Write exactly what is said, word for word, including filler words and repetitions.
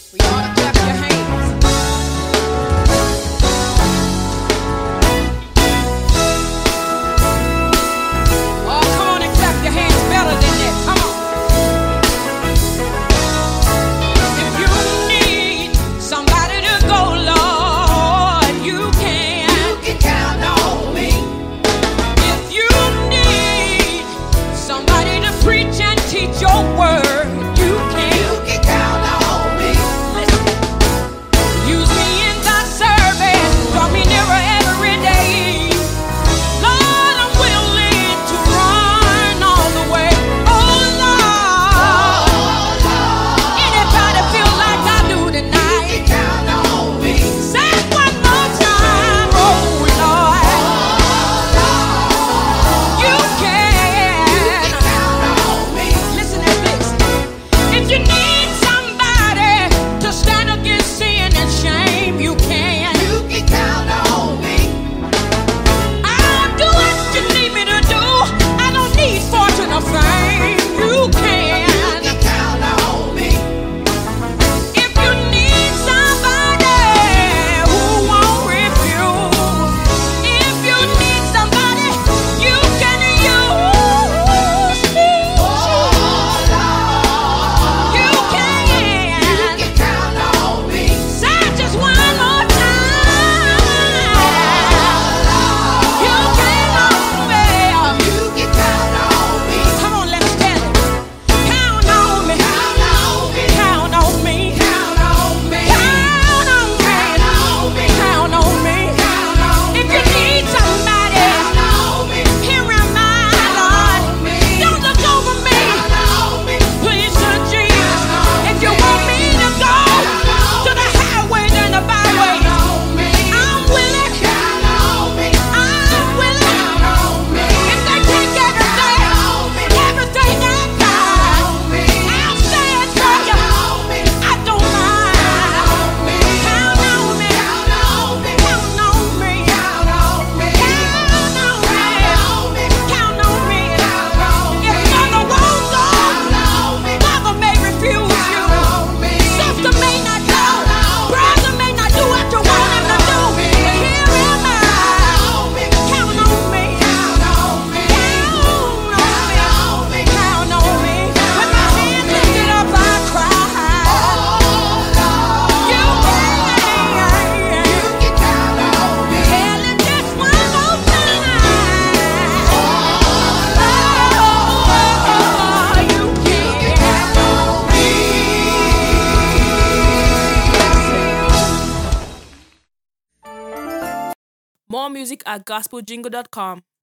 We ought to clap your hands. Oh, come on and clap your hands better than that. Come on. If you need somebody to go, Lord, you can. You can count on me. If you need somebody to preach and teach your word, you can. You can count on me. Listen. Use me in thy service. Draw me nearer every day. Lord, I'm willing to run all the way. Oh, Lord. Anybody feel like I do tonight? You can count on me. Say it one more time. Oh, Lord. You can. You can count on me. Listen to this. If you need somebody to stand against sin and shame, you can. You can count on me. I'll do what you need me to do. I don't need fortune or fame. You can. You can count on me. If you need somebody who won't refuse, if you need somebody, you can use me. Oh, Lord. You can. You can count on me. Say it just one more time. You can on me. You can count on me. Come on, let me tell it. Count on me. Count on me. Count on me. Count on me. Count on me. Count on me. Count on me. If you need somebody, count on me. Here am I, Lord. Don't look over me. Please, Lord Jesus. If you want me to go to the highways and the byways, I'm willing. I'm willing. If they take everything, everything I got, I'll stand for you. I don't mind. Count on me. Count on me. Count on me. Count on me. Count on me. If mother won't go, mother may refuse you. Sister may not go. Brother may not do what you want him to do. But here am I. Count on me. Count on me. Count on me. With my hands lifted up, I cry. You can. You can count on me. Tell it just one more time. Oh, you can count on me. More music at gospel jingle dot com.